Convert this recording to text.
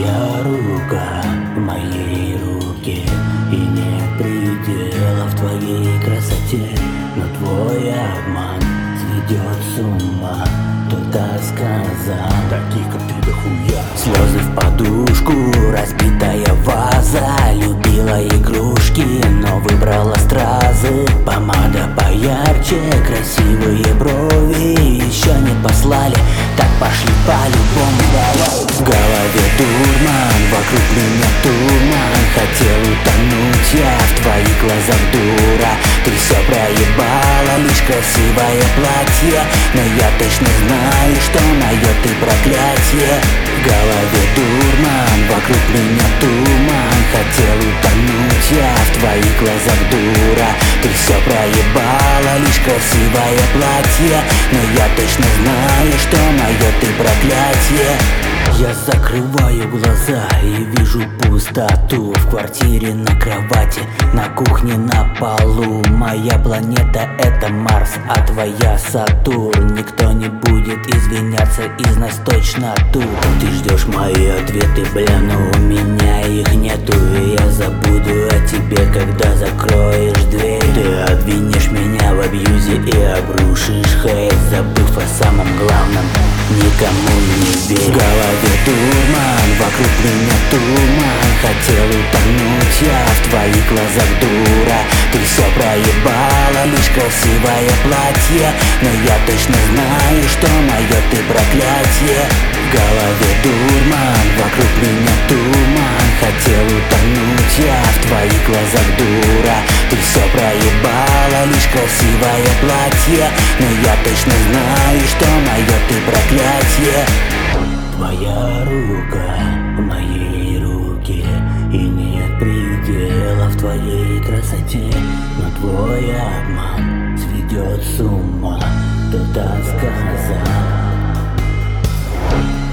Твоя рука в моей руке, и нет предела в твоей красоте. Но твой обман сведет с ума, кто-то сказал, таких как ты дохуя. Слезы в подушку, разбитая ваза. Любила игрушки, но выбрала стразы. Помада поярче, красивые брови еще не послали, так пошли по-любому. В голове дурман, вокруг меня туман. Хотел утонуть я в твоих глазах, дура. Ты все проебала, лишь красивое платье, но я точно знаю, что мое ты проклятие. В голове дурман, вокруг меня туман. Хотел утонуть я в твоих глазах, дура. Ты все проебала, лишь красивое платье, но я точно знаю, что мое ты проклятие. Я закрываю глаза и вижу пустоту. В квартире, на кровати, на кухне, на полу. Моя планета — это Марс, а твоя Сатурн. Никто не будет извиняться, из нас точно тут. Ты ждешь мои ответы, бля, но у меня их нету. И я забуду о тебе, когда закроешь дверь. Ты обвинишь меня в абьюзе и обрушишь хейт, забыв о самом главном, никому не верь. В голове дурман, вокруг меня туман. Хотел утонуть я в твоих глазах, дура. Ты все проебала, лишь красивое платье, но я точно знаю, что мое ты проклятие. В голове дурман, вокруг меня туман. Хотел утонуть я в твоих глазах, дура. Ты все проебала, лишь красивое платье, но я точно знаю, что мое ты проклятие. Твоя рука в моей руке, и нет предела в твоей красоте. Но твой обман сведет с ума, кто-то сказал.